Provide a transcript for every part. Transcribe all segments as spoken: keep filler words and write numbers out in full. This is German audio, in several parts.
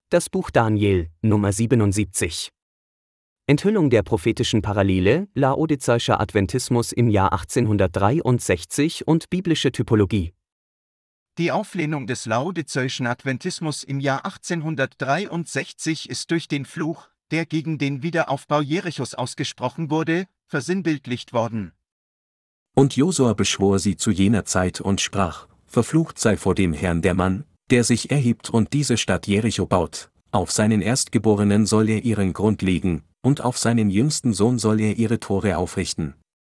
Das Buch Daniel, Nummer siebenundsiebzig. Enthüllung der prophetischen Parallele, laodizeischer Adventismus im Jahr achtzehnhundertdreiundsechzig und biblische Typologie. Die Auflehnung des laodizeischen Adventismus im Jahr achtzehnhundertdreiundsechzig ist durch den Fluch, der gegen den Wiederaufbau Jerichos ausgesprochen wurde, versinnbildlicht worden. Und Josua beschwor sie zu jener Zeit und sprach: Verflucht sei vor dem Herrn der Mann, der sich erhebt und diese Stadt Jericho baut. Auf seinen Erstgeborenen soll er ihren Grund legen, und auf seinen jüngsten Sohn soll er ihre Tore aufrichten.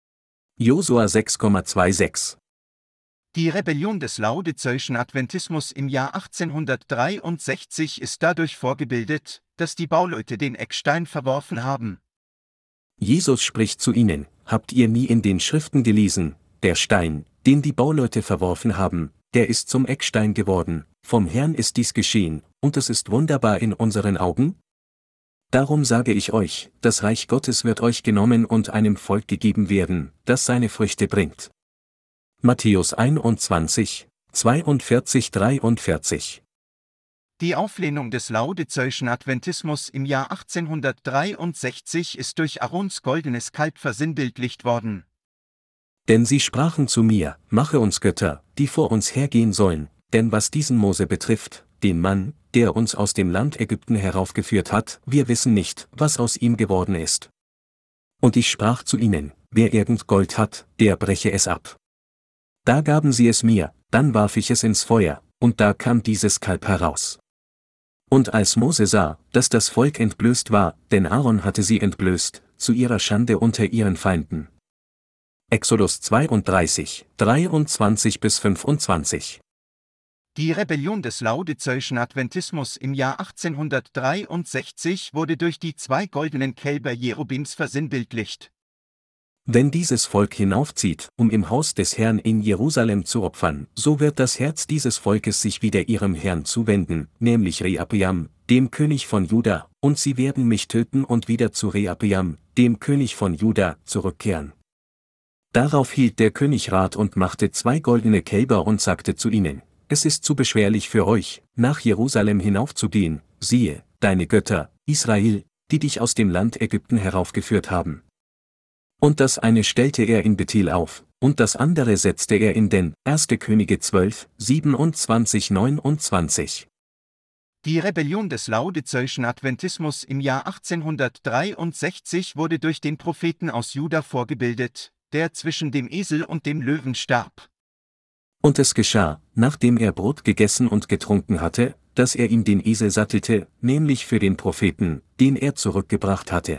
Josua sechs Komma sechsundzwanzig. Die Rebellion des laodizeischen Adventismus im Jahr achtzehnhundertdreiundsechzig ist dadurch vorgebildet, dass die Bauleute den Eckstein verworfen haben. Jesus spricht zu ihnen: Habt ihr nie in den Schriften gelesen, der Stein, den die Bauleute verworfen haben, der ist zum Eckstein geworden, vom Herrn ist dies geschehen, und es ist wunderbar in unseren Augen? Darum sage ich euch, das Reich Gottes wird euch genommen und einem Volk gegeben werden, das seine Früchte bringt. Matthäus einundzwanzig, zweiundvierzig bis dreiundvierzig. Die Auflehnung des laodizeischen Adventismus im Jahr achtzehnhundertdreiundsechzig ist durch Aarons goldenes Kalb versinnbildlicht worden. Denn sie sprachen zu mir: Mache uns Götter, die vor uns hergehen sollen, denn was diesen Mose betrifft, den Mann, der uns aus dem Land Ägypten heraufgeführt hat, wir wissen nicht, was aus ihm geworden ist. Und ich sprach zu ihnen: Wer irgend Gold hat, der breche es ab. Da gaben sie es mir, dann warf ich es ins Feuer, und da kam dieses Kalb heraus. Und als Mose sah, dass das Volk entblößt war, denn Aaron hatte sie entblößt, zu ihrer Schande unter ihren Feinden. Exodus zweiunddreißig, dreiundzwanzig bis fünfundzwanzig. Die Rebellion des laodizeischen Adventismus im Jahr achtzehnhundertdreiundsechzig wurde durch die zwei goldenen Kälber Jerobims versinnbildlicht. Wenn dieses Volk hinaufzieht, um im Haus des Herrn in Jerusalem zu opfern, so wird das Herz dieses Volkes sich wieder ihrem Herrn zuwenden, nämlich Rehabeam, dem König von Juda, und sie werden mich töten und wieder zu Rehabeam, dem König von Juda, zurückkehren. Darauf hielt der König Rat und machte zwei goldene Kälber und sagte zu ihnen: Es ist zu beschwerlich für euch, nach Jerusalem hinaufzugehen, siehe, deine Götter, Israel, die dich aus dem Land Ägypten heraufgeführt haben. Und das eine stellte er in Bethel auf, und das andere setzte er in Den. erste Könige zwölf, siebenundzwanzig bis neunundzwanzig. Die Rebellion des laodizeischen Adventismus im Jahr achtzehnhundertdreiundsechzig wurde durch den Propheten aus Juda vorgebildet, der zwischen dem Esel und dem Löwen starb. Und es geschah, nachdem er Brot gegessen und getrunken hatte, dass er ihm den Esel sattelte, nämlich für den Propheten, den er zurückgebracht hatte.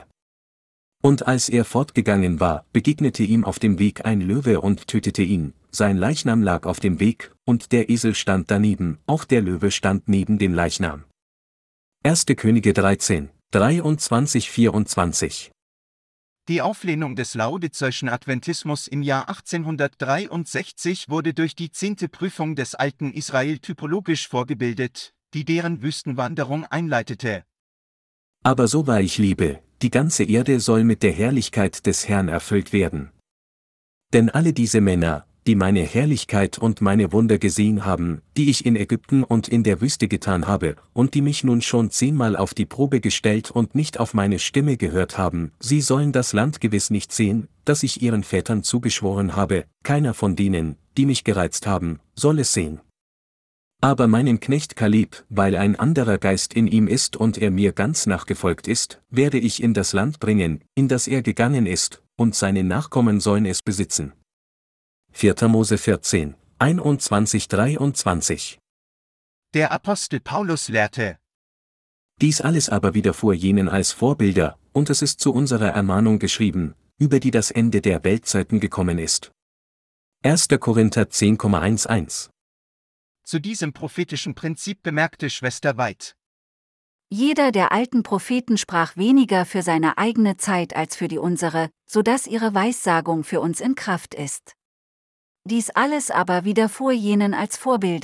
Und als er fortgegangen war, begegnete ihm auf dem Weg ein Löwe und tötete ihn, sein Leichnam lag auf dem Weg, und der Esel stand daneben, auch der Löwe stand neben dem Leichnam. erste Könige dreizehn, dreiundzwanzig bis vierundzwanzig. Die Auflehnung des laodizeischen Adventismus im Jahr achtzehnhundertdreiundsechzig wurde durch die zehnte Prüfung des alten Israel typologisch vorgebildet, die deren Wüstenwanderung einleitete. Aber so wahr ich lebe, die ganze Erde soll mit der Herrlichkeit des Herrn erfüllt werden. Denn alle diese Männer, die meine Herrlichkeit und meine Wunder gesehen haben, die ich in Ägypten und in der Wüste getan habe, und die mich nun schon zehnmal auf die Probe gestellt und nicht auf meine Stimme gehört haben, sie sollen das Land gewiss nicht sehen, das ich ihren Vätern zugeschworen habe, keiner von denen, die mich gereizt haben, soll es sehen. Aber meinen Knecht Kaleb, weil ein anderer Geist in ihm ist und er mir ganz nachgefolgt ist, werde ich in das Land bringen, in das er gegangen ist, und seine Nachkommen sollen es besitzen. vierter Mose vierzehn, einundzwanzig bis dreiundzwanzig. Der Apostel Paulus lehrte: Dies alles aber widerfuhr jenen als Vorbilder, und es ist zu unserer Ermahnung geschrieben, über die das Ende der Weltzeiten gekommen ist. erster Korinther zehn Komma elf. Zu diesem prophetischen Prinzip bemerkte Schwester White: Jeder der alten Propheten sprach weniger für seine eigene Zeit als für die unsere, so dass ihre Weissagung für uns in Kraft ist. Dies alles aber widerfuhr jenen als Vorbilder,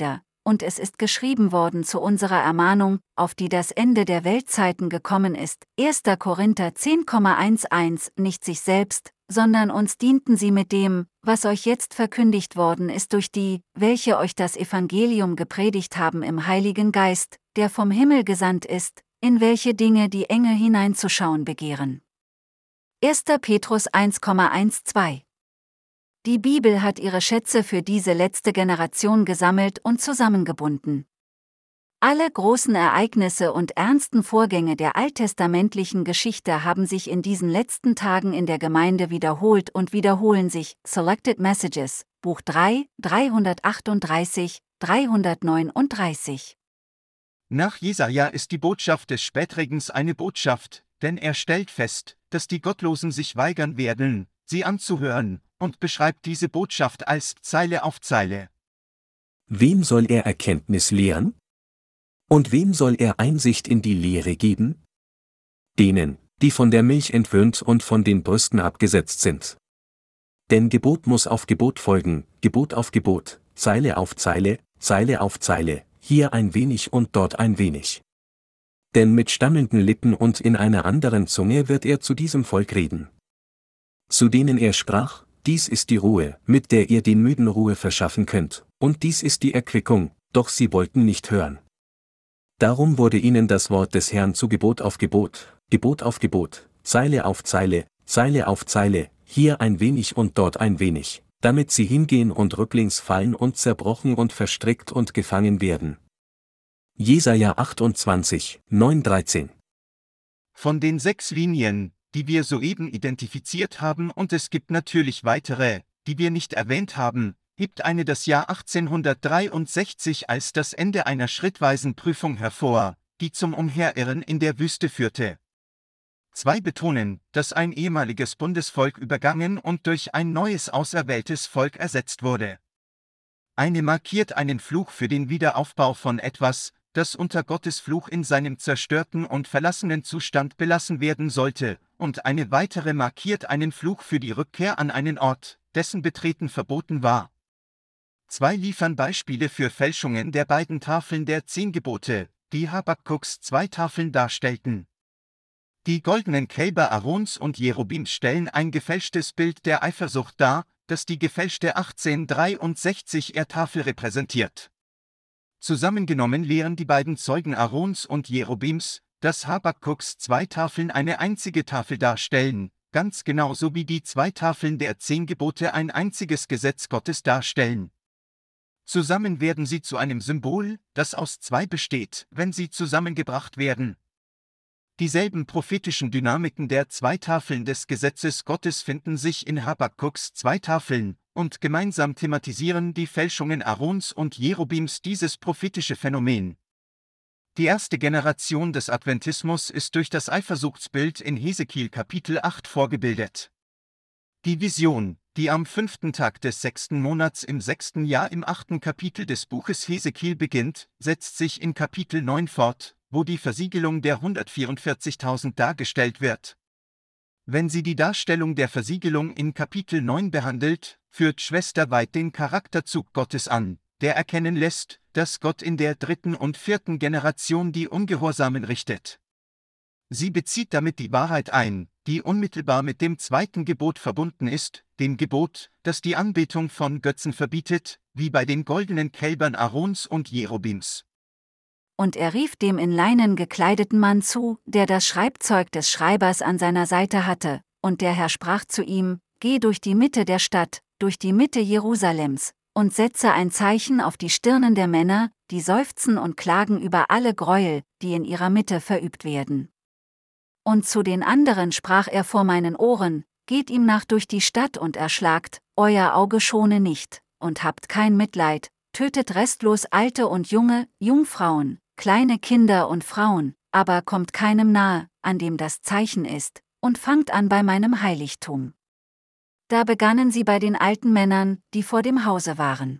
und es ist geschrieben worden zu unserer Ermahnung, auf die das Ende der Weltzeiten gekommen ist. erster Korinther zehn elf. Nicht sich selbst, sondern uns dienten sie mit dem, was euch jetzt verkündigt worden ist durch die, welche euch das Evangelium gepredigt haben im Heiligen Geist, der vom Himmel gesandt ist, in welche Dinge die Engel hineinzuschauen begehren. erster Petrus eins zwölf. Die Bibel hat ihre Schätze für diese letzte Generation gesammelt und zusammengebunden. Alle großen Ereignisse und ernsten Vorgänge der alttestamentlichen Geschichte haben sich in diesen letzten Tagen in der Gemeinde wiederholt und wiederholen sich. Selected Messages, Buch drei, dreihundertachtunddreißig, dreihundertneununddreißig. Nach Jesaja ist die Botschaft des Spätregens eine Botschaft, denn er stellt fest, dass die Gottlosen sich weigern werden, sie anzuhören, und beschreibt diese Botschaft als Zeile auf Zeile. Wem soll er Erkenntnis lehren? Und wem soll er Einsicht in die Lehre geben? Denen, die von der Milch entwöhnt und von den Brüsten abgesetzt sind. Denn Gebot muss auf Gebot folgen, Gebot auf Gebot, Zeile auf Zeile, Zeile auf Zeile, hier ein wenig und dort ein wenig. Denn mit stammelnden Lippen und in einer anderen Zunge wird er zu diesem Volk reden. Zu denen er sprach: Dies ist die Ruhe, mit der ihr den Müden Ruhe verschaffen könnt, und dies ist die Erquickung, doch sie wollten nicht hören. Darum wurde ihnen das Wort des Herrn zu Gebot auf Gebot, Gebot auf Gebot, Zeile auf Zeile, Zeile auf Zeile, hier ein wenig und dort ein wenig, damit sie hingehen und rücklings fallen und zerbrochen und verstrickt und gefangen werden. Jesaja achtundzwanzig, neun dreizehn. Von den sechs Linien, die wir soeben identifiziert haben, und es gibt natürlich weitere, die wir nicht erwähnt haben, hebt eine das Jahr achtzehnhundertdreiundsechzig als das Ende einer schrittweisen Prüfung hervor, die zum Umherirren in der Wüste führte. Zwei betonen, dass ein ehemaliges Bundesvolk übergangen und durch ein neues auserwähltes Volk ersetzt wurde. Eine markiert einen Fluch für den Wiederaufbau von etwas, das unter Gottes Fluch in seinem zerstörten und verlassenen Zustand belassen werden sollte, und eine weitere markiert einen Fluch für die Rückkehr an einen Ort, dessen Betreten verboten war. Zwei liefern Beispiele für Fälschungen der beiden Tafeln der Zehn Gebote, die Habakkuks zwei Tafeln darstellten. Die goldenen Kälber Aarons und Jerobims stellen ein gefälschtes Bild der Eifersucht dar, das die gefälschte achtzehnhundertdreiundsechzig R-Tafel repräsentiert. Zusammengenommen lehren die beiden Zeugen Aarons und Jerobims, dass Habakkuks zwei Tafeln eine einzige Tafel darstellen, ganz genauso wie die zwei Tafeln der Zehn Gebote ein einziges Gesetz Gottes darstellen. Zusammen werden sie zu einem Symbol, das aus zwei besteht, wenn sie zusammengebracht werden. Dieselben prophetischen Dynamiken der zwei Tafeln des Gesetzes Gottes finden sich in Habakkuks zwei Tafeln, und gemeinsam thematisieren die Fälschungen Aarons und Jerobims dieses prophetische Phänomen. Die erste Generation des Adventismus ist durch das Eifersuchtsbild in Hesekiel Kapitel acht vorgebildet. Die Vision, die am fünften Tag des sechsten Monats im sechsten Jahr im achten Kapitel des Buches Hesekiel beginnt, setzt sich in Kapitel neun fort, wo die Versiegelung der hundertvierundvierzigtausend dargestellt wird. Wenn sie die Darstellung der Versiegelung in Kapitel neun behandelt, führt Schwester White den Charakterzug Gottes an, der erkennen lässt, dass Gott in der dritten und vierten Generation die Ungehorsamen richtet. Sie bezieht damit die Wahrheit ein, die unmittelbar mit dem zweiten Gebot verbunden ist, dem Gebot, das die Anbetung von Götzen verbietet, wie bei den goldenen Kälbern Aarons und Jerobims. Und er rief dem in Leinen gekleideten Mann zu, der das Schreibzeug des Schreibers an seiner Seite hatte, und der Herr sprach zu ihm: Geh durch die Mitte der Stadt, durch die Mitte Jerusalems, und setze ein Zeichen auf die Stirnen der Männer, die seufzen und klagen über alle Gräuel, die in ihrer Mitte verübt werden. Und zu den anderen sprach er vor meinen Ohren: Geht ihm nach durch die Stadt und erschlagt, euer Auge schone nicht, und habt kein Mitleid, tötet restlos Alte und Junge, Jungfrauen, kleine Kinder und Frauen, aber kommt keinem nahe, an dem das Zeichen ist, und fangt an bei meinem Heiligtum. Da begannen sie bei den alten Männern, die vor dem Hause waren.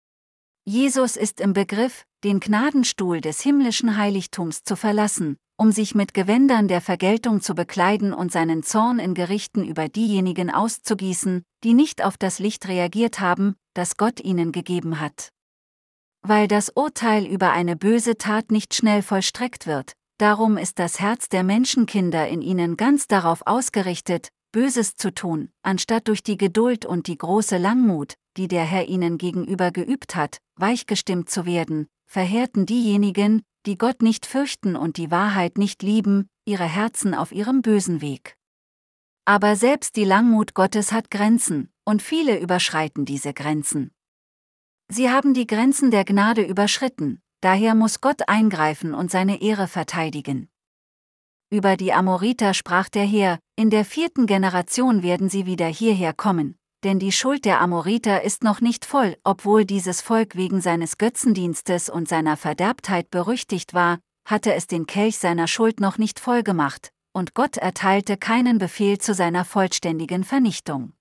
Jesus ist im Begriff, den Gnadenstuhl des himmlischen Heiligtums zu verlassen, um sich mit Gewändern der Vergeltung zu bekleiden und seinen Zorn in Gerichten über diejenigen auszugießen, die nicht auf das Licht reagiert haben, das Gott ihnen gegeben hat. Weil das Urteil über eine böse Tat nicht schnell vollstreckt wird, darum ist das Herz der Menschenkinder in ihnen ganz darauf ausgerichtet, Böses zu tun, anstatt durch die Geduld und die große Langmut, die der Herr ihnen gegenüber geübt hat, weichgestimmt zu werden, verhärten diejenigen, die Gott nicht fürchten und die Wahrheit nicht lieben, ihre Herzen auf ihrem bösen Weg. Aber selbst die Langmut Gottes hat Grenzen, und viele überschreiten diese Grenzen. Sie haben die Grenzen der Gnade überschritten, daher muss Gott eingreifen und seine Ehre verteidigen. Über die Amoriter sprach der Herr: In der vierten Generation werden sie wieder hierher kommen, denn die Schuld der Amoriter ist noch nicht voll, obwohl dieses Volk wegen seines Götzendienstes und seiner Verderbtheit berüchtigt war, hatte es den Kelch seiner Schuld noch nicht voll gemacht, und Gott erteilte keinen Befehl zu seiner vollständigen Vernichtung.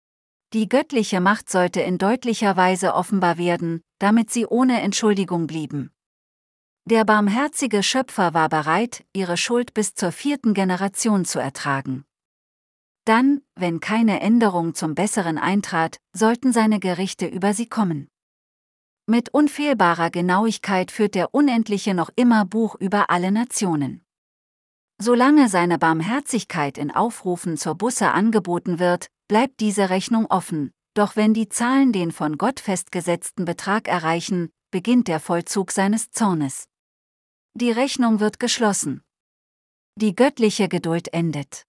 Die göttliche Macht sollte in deutlicher Weise offenbar werden, damit sie ohne Entschuldigung blieben. Der barmherzige Schöpfer war bereit, ihre Schuld bis zur vierten Generation zu ertragen. Dann, wenn keine Änderung zum Besseren eintrat, sollten seine Gerichte über sie kommen. Mit unfehlbarer Genauigkeit führt der Unendliche noch immer Buch über alle Nationen. Solange seine Barmherzigkeit in Aufrufen zur Buße angeboten wird, bleibt diese Rechnung offen, doch wenn die Zahlen den von Gott festgesetzten Betrag erreichen, beginnt der Vollzug seines Zornes. Die Rechnung wird geschlossen. Die göttliche Geduld endet.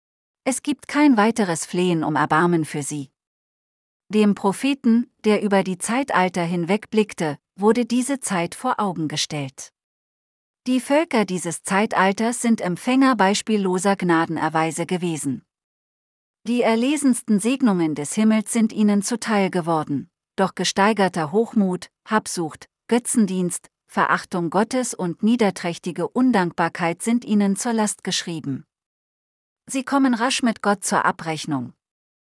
Es gibt kein weiteres Flehen um Erbarmen für sie. Dem Propheten, der über die Zeitalter hinwegblickte, wurde diese Zeit vor Augen gestellt. Die Völker dieses Zeitalters sind Empfänger beispielloser Gnadenerweise gewesen. Die erlesensten Segnungen des Himmels sind ihnen zuteil geworden, doch gesteigerter Hochmut, Habsucht, Götzendienst, Verachtung Gottes und niederträchtige Undankbarkeit sind ihnen zur Last geschrieben. Sie kommen rasch mit Gott zur Abrechnung.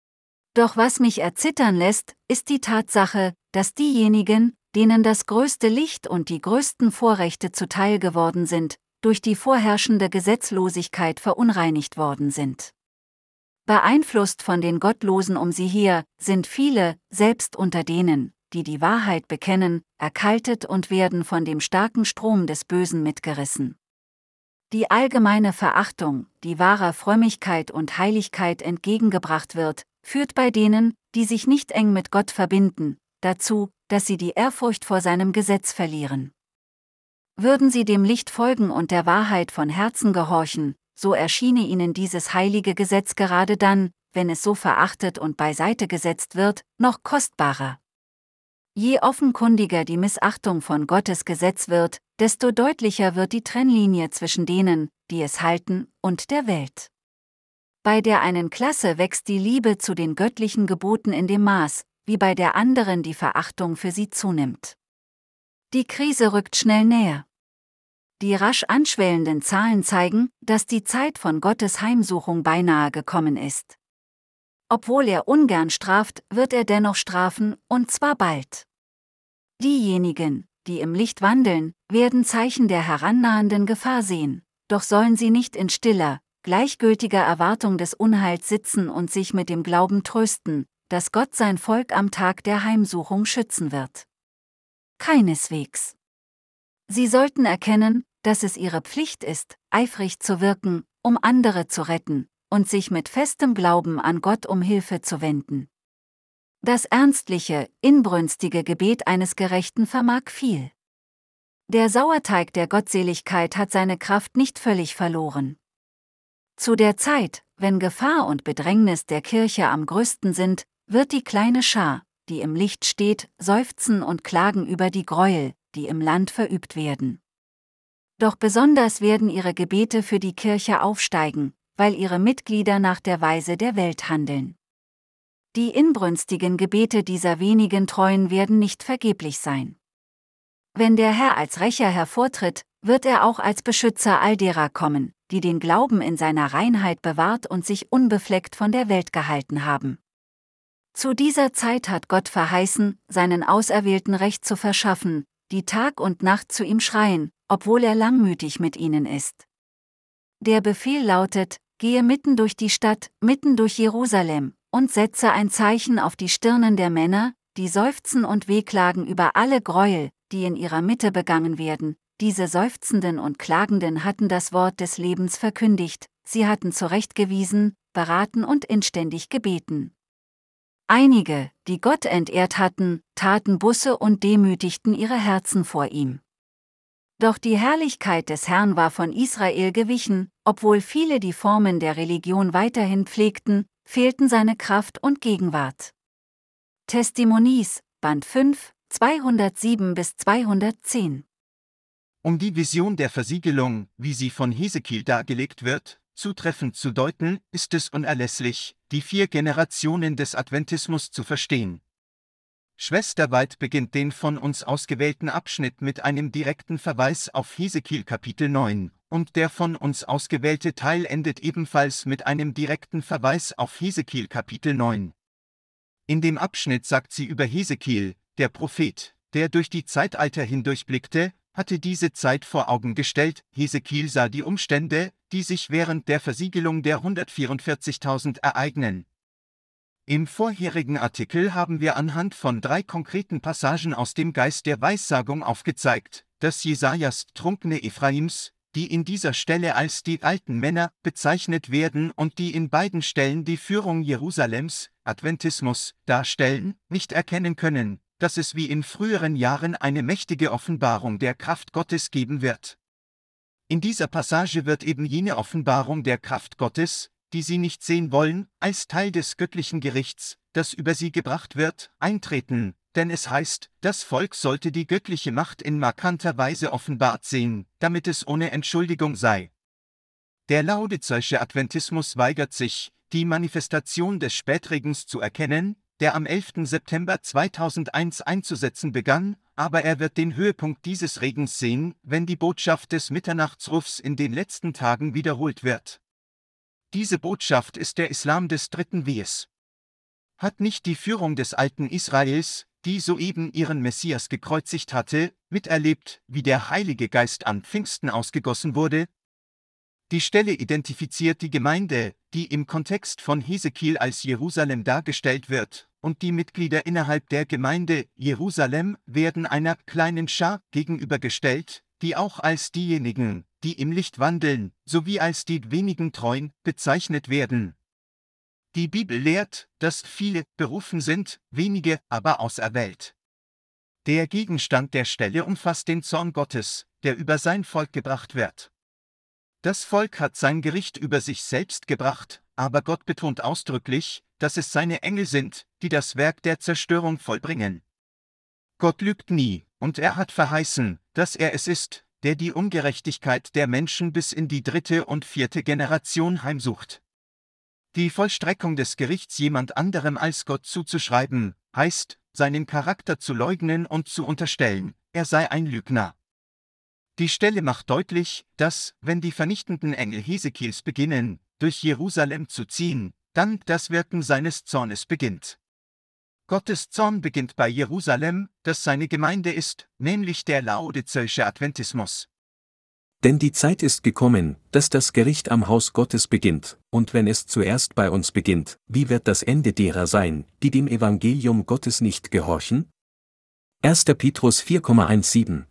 Doch was mich erzittern lässt, ist die Tatsache, dass diejenigen, denen das größte Licht und die größten Vorrechte zuteil geworden sind, durch die vorherrschende Gesetzlosigkeit verunreinigt worden sind. Beeinflusst von den Gottlosen um sie her, sind viele, selbst unter denen, die die Wahrheit bekennen, erkaltet und werden von dem starken Strom des Bösen mitgerissen. Die allgemeine Verachtung, die wahrer Frömmigkeit und Heiligkeit entgegengebracht wird, führt bei denen, die sich nicht eng mit Gott verbinden, dazu, dass sie die Ehrfurcht vor seinem Gesetz verlieren. Würden sie dem Licht folgen und der Wahrheit von Herzen gehorchen, so erschiene ihnen dieses heilige Gesetz gerade dann, wenn es so verachtet und beiseite gesetzt wird, noch kostbarer. Je offenkundiger die Missachtung von Gottes Gesetz wird, desto deutlicher wird die Trennlinie zwischen denen, die es halten, und der Welt. Bei der einen Klasse wächst die Liebe zu den göttlichen Geboten in dem Maß, wie bei der anderen die Verachtung für sie zunimmt. Die Krise rückt schnell näher. Die rasch anschwellenden Zahlen zeigen, dass die Zeit von Gottes Heimsuchung beinahe gekommen ist. Obwohl er ungern straft, wird er dennoch strafen, und zwar bald. Diejenigen, die im Licht wandeln, werden Zeichen der herannahenden Gefahr sehen, doch sollen sie nicht in stiller, gleichgültiger Erwartung des Unheils sitzen und sich mit dem Glauben trösten, dass Gott sein Volk am Tag der Heimsuchung schützen wird. Keineswegs. Sie sollten erkennen, dass es ihre Pflicht ist, eifrig zu wirken, um andere zu retten, und sich mit festem Glauben an Gott um Hilfe zu wenden. Das ernstliche, inbrünstige Gebet eines Gerechten vermag viel. Der Sauerteig der Gottseligkeit hat seine Kraft nicht völlig verloren. Zu der Zeit, wenn Gefahr und Bedrängnis der Kirche am größten sind, wird die kleine Schar, die im Licht steht, seufzen und klagen über die Gräuel, die im Land verübt werden. Doch besonders werden ihre Gebete für die Kirche aufsteigen, weil ihre Mitglieder nach der Weise der Welt handeln. Die inbrünstigen Gebete dieser wenigen Treuen werden nicht vergeblich sein. Wenn der Herr als Rächer hervortritt, wird er auch als Beschützer all derer kommen, die den Glauben in seiner Reinheit bewahrt und sich unbefleckt von der Welt gehalten haben. Zu dieser Zeit hat Gott verheißen, seinen Auserwählten Recht zu verschaffen, die Tag und Nacht zu ihm schreien, obwohl er langmütig mit ihnen ist. Der Befehl lautet: Gehe mitten durch die Stadt, mitten durch Jerusalem, und setze ein Zeichen auf die Stirnen der Männer, die seufzen und wehklagen über alle Gräuel, die in ihrer Mitte begangen werden. Diese Seufzenden und Klagenden hatten das Wort des Lebens verkündigt, sie hatten zurechtgewiesen, beraten und inständig gebeten. Einige, die Gott entehrt hatten, taten Buße und demütigten ihre Herzen vor ihm. Doch die Herrlichkeit des Herrn war von Israel gewichen, obwohl viele die Formen der Religion weiterhin pflegten, fehlten seine Kraft und Gegenwart. Testimonies, Band fünf, zweihundertsieben bis zweihundertzehn. Um die Vision der Versiegelung, wie sie von Hesekiel dargelegt wird, zutreffend zu deuten, ist es unerlässlich, die vier Generationen des Adventismus zu verstehen. Schwester White beginnt den von uns ausgewählten Abschnitt mit einem direkten Verweis auf Hesekiel Kapitel neun, und der von uns ausgewählte Teil endet ebenfalls mit einem direkten Verweis auf Hesekiel Kapitel neun. In dem Abschnitt sagt sie über Hesekiel, der Prophet, der durch die Zeitalter hindurchblickte, hatte diese Zeit vor Augen gestellt. Hesekiel sah die Umstände, die sich während der Versiegelung der hundertvierundvierzigtausend ereignen. Im vorherigen Artikel haben wir anhand von drei konkreten Passagen aus dem Geist der Weissagung aufgezeigt, dass Jesajas trunkene Ephraims, die in dieser Stelle als die alten Männer bezeichnet werden und die in beiden Stellen die Führung Jerusalems, Adventismus, darstellen, nicht erkennen können, dass es wie in früheren Jahren eine mächtige Offenbarung der Kraft Gottes geben wird. In dieser Passage wird eben jene Offenbarung der Kraft Gottes, die sie nicht sehen wollen, als Teil des göttlichen Gerichts, das über sie gebracht wird, eintreten, denn es heißt, das Volk sollte die göttliche Macht in markanter Weise offenbart sehen, damit es ohne Entschuldigung sei. Der laodizäische Adventismus weigert sich, die Manifestation des Spätregens zu erkennen, der am elften September zweitausendeins einzusetzen begann, aber er wird den Höhepunkt dieses Regens sehen, wenn die Botschaft des Mitternachtsrufs in den letzten Tagen wiederholt wird. Diese Botschaft ist der Islam des dritten Wehes. Hat nicht die Führung des alten Israels, die soeben ihren Messias gekreuzigt hatte, miterlebt, wie der Heilige Geist an Pfingsten ausgegossen wurde? Die Stelle identifiziert die Gemeinde, die im Kontext von Hesekiel als Jerusalem dargestellt wird, und die Mitglieder innerhalb der Gemeinde Jerusalem werden einer kleinen Schar gegenübergestellt, die auch als diejenigen, die im Licht wandeln, sowie als die wenigen Treuen bezeichnet werden. Die Bibel lehrt, dass viele berufen sind, wenige aber auserwählt. Der Gegenstand der Stelle umfasst den Zorn Gottes, der über sein Volk gebracht wird. Das Volk hat sein Gericht über sich selbst gebracht, aber Gott betont ausdrücklich, dass es seine Engel sind, die das Werk der Zerstörung vollbringen. Gott lügt nie, und er hat verheißen, dass er es ist, der die Ungerechtigkeit der Menschen bis in die dritte und vierte Generation heimsucht. Die Vollstreckung des Gerichts jemand anderem als Gott zuzuschreiben, heißt, seinen Charakter zu leugnen und zu unterstellen, er sei ein Lügner. Die Stelle macht deutlich, dass, wenn die vernichtenden Engel Hesekiels beginnen, durch Jerusalem zu ziehen, dann das Wirken seines Zornes beginnt. Gottes Zorn beginnt bei Jerusalem, das seine Gemeinde ist, nämlich der laodizäische Adventismus. Denn die Zeit ist gekommen, dass das Gericht am Haus Gottes beginnt, und wenn es zuerst bei uns beginnt, wie wird das Ende derer sein, die dem Evangelium Gottes nicht gehorchen? erster Petrus vier siebzehn.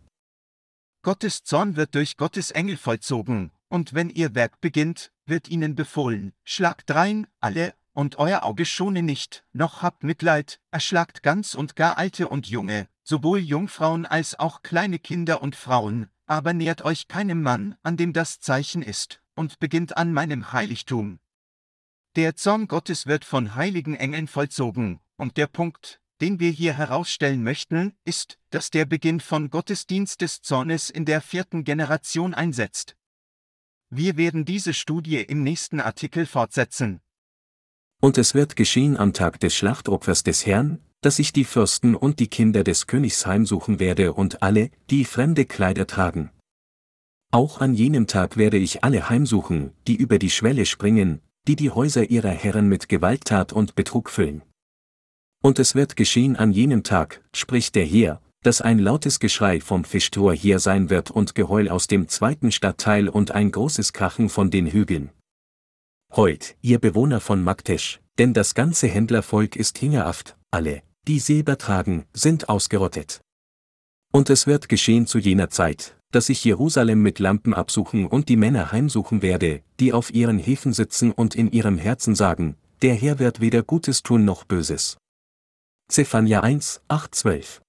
Gottes Zorn wird durch Gottes Engel vollzogen, und wenn ihr Werk beginnt, wird ihnen befohlen, schlagt drein, alle, und euer Auge schone nicht, noch habt Mitleid, erschlagt ganz und gar Alte und Junge, sowohl Jungfrauen als auch kleine Kinder und Frauen, aber nähert euch keinem Mann, an dem das Zeichen ist, und beginnt an meinem Heiligtum. Der Zorn Gottes wird von heiligen Engeln vollzogen, und der Punkt, den wir hier herausstellen möchten, ist, dass der Beginn von Gottesdienst des Zornes in der vierten Generation einsetzt. Wir werden diese Studie im nächsten Artikel fortsetzen. Und es wird geschehen am Tag des Schlachtopfers des Herrn, dass ich die Fürsten und die Kinder des Königs heimsuchen werde und alle, die fremde Kleider tragen. Auch an jenem Tag werde ich alle heimsuchen, die über die Schwelle springen, die die Häuser ihrer Herren mit Gewalttat und Betrug füllen. Und es wird geschehen an jenem Tag, spricht der Herr, dass ein lautes Geschrei vom Fischtor hier sein wird und Geheul aus dem zweiten Stadtteil und ein großes Krachen von den Hügeln. Heut, ihr Bewohner von Magtesch, denn das ganze Händlervolk ist hingerafft, alle, die Silber tragen, sind ausgerottet. Und es wird geschehen zu jener Zeit, dass ich Jerusalem mit Lampen absuchen und die Männer heimsuchen werde, die auf ihren Hefen sitzen und in ihrem Herzen sagen, der Herr wird weder Gutes tun noch Böses. Zephania eins, acht, zwölf.